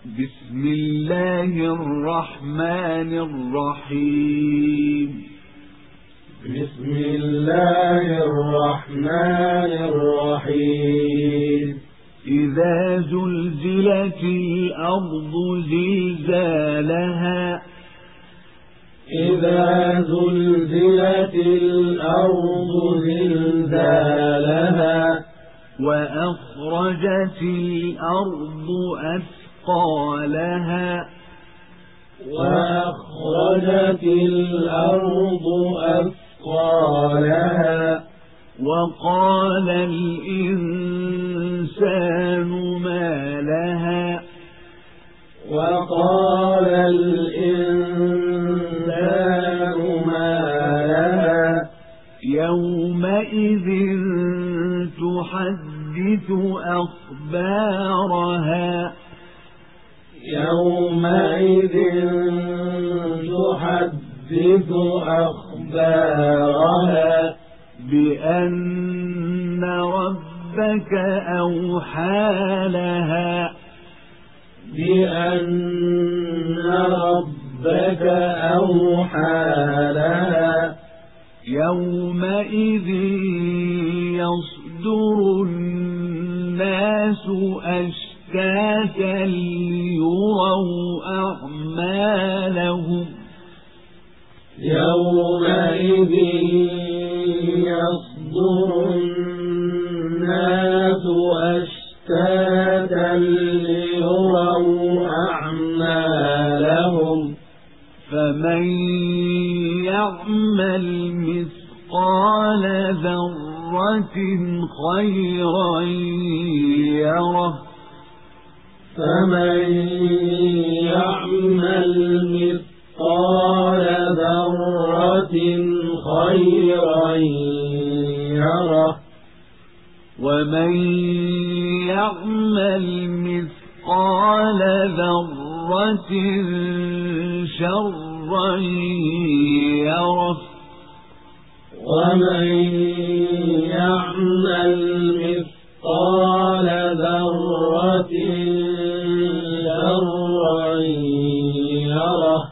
بسم الله الرحمن الرحيم. بسم الله الرحمن الرحيم. إذا زلزلت الأرض زلزالها إذا زلزلت الأرض زلزالها وأخرجت الأرض أثقالها وأخرجت الأرض أثقالها وقال الإنسان ما لها وقال الإنسان ما لها يومئذ تحدث أخبارها يومئذ تحدث أخبارها بأن ربك أوحى لها بأن ربك أوحى لها يومئذ يصدر الناس أشتاتا ليروا أعمالهم يومئذ يصدر الناس أشتاتا ليروا أعمالهم فمن يعمل مثقال ذرة خيرا يره فمن يعمل مثقال ذرة خيرا يره ومن يعمل مثقال ذرة شرا يره ومن يعمل مثقال